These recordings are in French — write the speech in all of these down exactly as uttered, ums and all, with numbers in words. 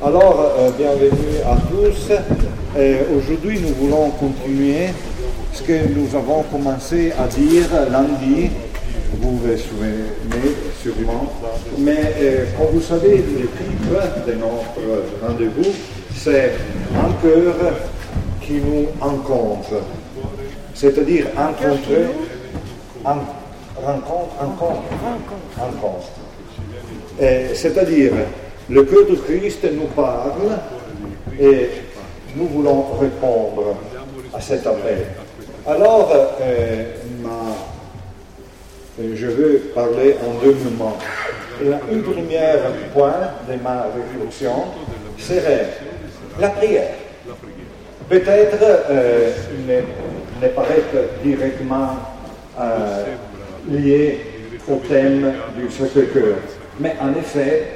Alors, euh, bienvenue à tous. Euh, aujourd'hui, nous voulons continuer ce que nous avons commencé à dire lundi. Vous vous souvenez sûrement. Mais euh, comme vous savez, le titre de notre rendez-vous, c'est un cœur qui nous rencontre. C'est-à-dire rencontrer, en, rencontre, rencontre, rencontre. Euh, c'est-à-dire, le cœur de Christ nous parle et nous voulons répondre à cet appel. Alors, euh, ma, je veux parler en deux moments. Un premier point de ma réflexion serait la prière. Peut-être euh, ne, ne paraît directement euh, lié au thème du Sacré-Cœur, mais en effet,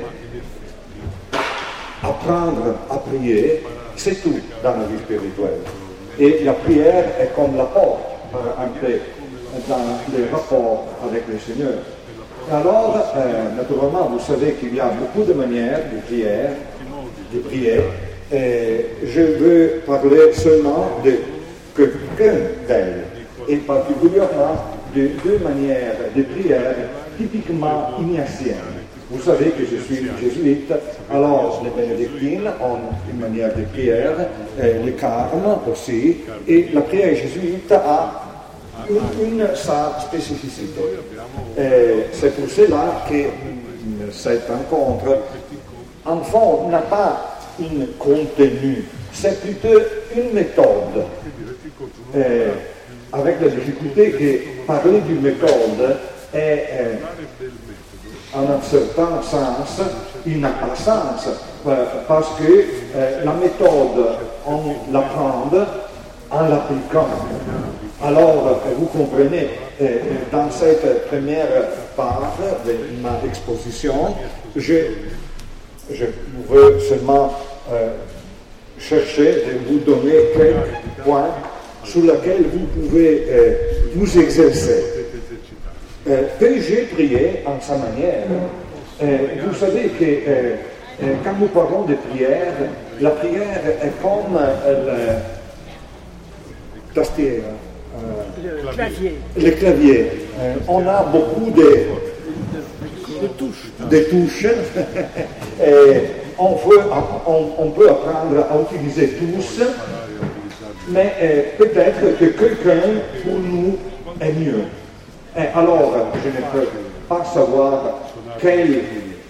apprendre à prier, c'est tout dans la vie spirituelle. Et la prière est comme la porte pour entrer dans les rapports avec le Seigneur. Alors, euh, naturellement, vous savez qu'il y a beaucoup de manières de prier, de prier. Et je veux parler seulement de quelqu'un d'elles, et particulièrement de deux manières de prière typiquement ignatiennes. Vous savez que je suis jésuite, alors les bénédictines ont une manière de prière, le carme aussi, et la prière jésuite a une, une sa spécificité. Et c'est pour cela que cette rencontre, en fond, n'a pas un contenu, c'est plutôt une méthode. Et avec la difficulté que parler d'une méthode est, euh, en un certain sens, il n'a pas de sens, parce que euh, la méthode, on l'apprend en l'appliquant. Alors, vous comprenez, euh, dans cette première part de ma exposition, je, je veux seulement euh, chercher de vous donner quelques points sur lesquels vous pouvez euh, vous exercer. Euh, que j'ai prié en sa manière. Euh, vous savez que euh, euh, quand nous parlons de prière, la prière est comme euh, le tastier, euh, le clavier. Le clavier. Euh, on a beaucoup de, de touches. De touches. Et on, veut, on, on peut apprendre à utiliser tous, mais euh, peut-être que quelqu'un pour nous est mieux. Et alors, je ne peux pas savoir quelle,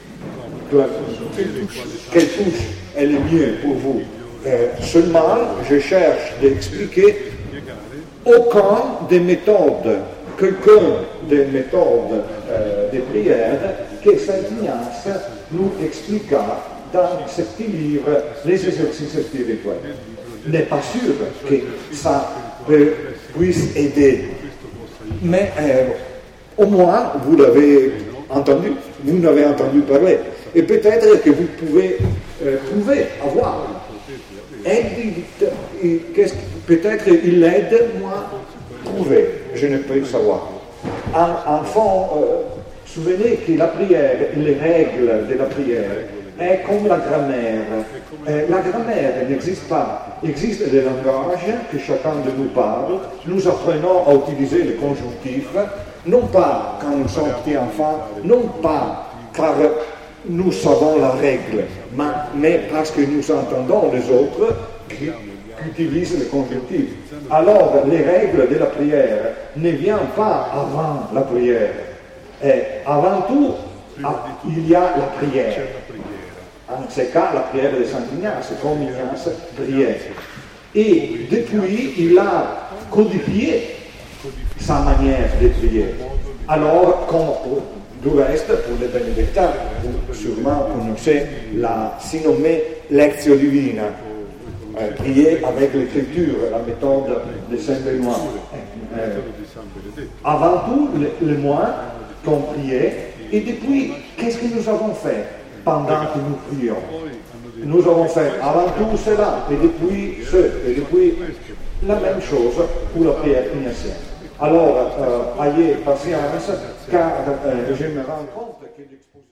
quelle touche est le mieux pour vous. Euh, seulement, je cherche d'expliquer aucun des méthodes, quelqu'un des méthodes euh, de prière que Saint Ignace nous expliqua dans ce petit livre, Les exercices spirituels. N'est pas sûr que ça peut, puisse aider. Mais euh, au moins, vous l'avez entendu, vous n'avez entendu parler. Et peut-être que vous pouvez, euh, pouvez avoir. Aide, peut-être il aide, moi, trouver. Je ne peux savoir. En, enfant, euh, souvenez que la prière, les règles de la prière, est comme la grammaire. Euh, la grammaire n'existe pas. Il existe des langages que chacun de nous parle. Nous apprenons à utiliser les conjonctifs, non pas quand nous sommes petits enfants, non pas car nous savons la règle, mais, mais parce que nous entendons les autres qui, qui utilisent les conjonctifs. Alors, les règles de la prière ne viennent pas avant la prière. Et avant tout, il y a la prière. En ce cas, la prière de Saint Ignace, comme Ignace priait. Et depuis, il a codifié sa manière de prier. Alors, comme du reste, pour les bénédictins, vous sûrement connaissez la si nommée Lectio Divina, euh, prier avec l'écriture, la méthode de Saint Benoît. Euh, avant tout, le, le mois qu'on priait, et depuis, qu'est-ce que nous avons fait pendant que nous prions? Nous avons fait avant tout cela, et depuis ce, et depuis la même chose pour la prière ignatienne. Alors, euh, ayez patience, car euh, je me rends compte que l'exposition